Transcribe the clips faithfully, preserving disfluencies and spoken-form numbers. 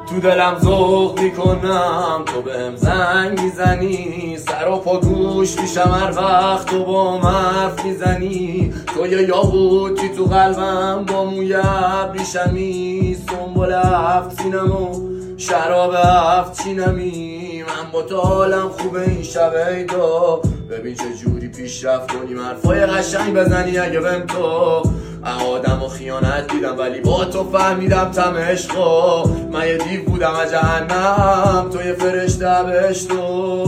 تو دلم ذوق میکنم تو بهم زنگ میزنی، سر و پا گوش میشم هر وقت تو با حرف میزنی. تو یه یاقوتی تو قلبم با موی ابریشمی، سنبل هفت سینم و شراب هفت چینمی. من با تو حالم خوبه این شب عیدا، ببین چه جوری پیشرفت کنیم حرفای قشنگ بزنی اگه بهم تو. آدم و خیانت دیدم ولی با تو فهمیدم تم عشقا. من یه دیو بودم از جهنم، تو یه فرشته بهشتو.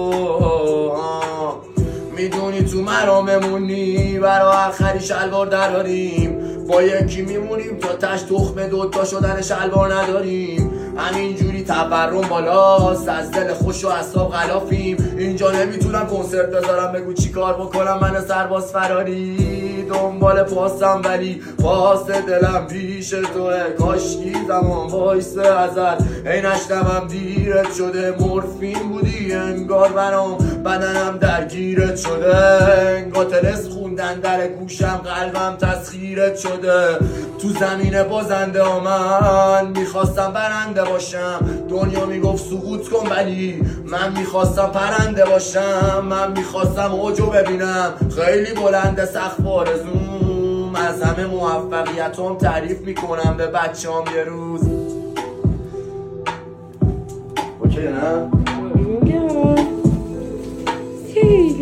میدونی تو مرا ممونی، برا آخری شلوار دراریم. با یکی میمونیم تا تش تخمه دوتا شدن شلوار نداریم. همینجوری تورم بالاست، از دل خوش و اعصاب غلافیم. اینجا نمیتونم کنسرت بذارم، بگو چی کار بکنم من سرباز فراری. دنبال پاسم ولی پاس دلم پیش توه. کاشکی زمان وایسه ازت ای نشنوم دیرت شده. مورفین بودی انگار برام بدنم درگیرت شده. انگار تلس خوندن در گوشم قلبم تسخیرت شده. تو زمین بازنده ها من میخواستم برنده باشم. دنیا میگفت سقوط کن ولی من میخواستم پرنده باشم. من میخواستم اوجو ببینم خیلی بلنده سقف آرزوم. از همه موفقیتام تعریف میکنم به بچه‌ام یه روز. اوکی نه؟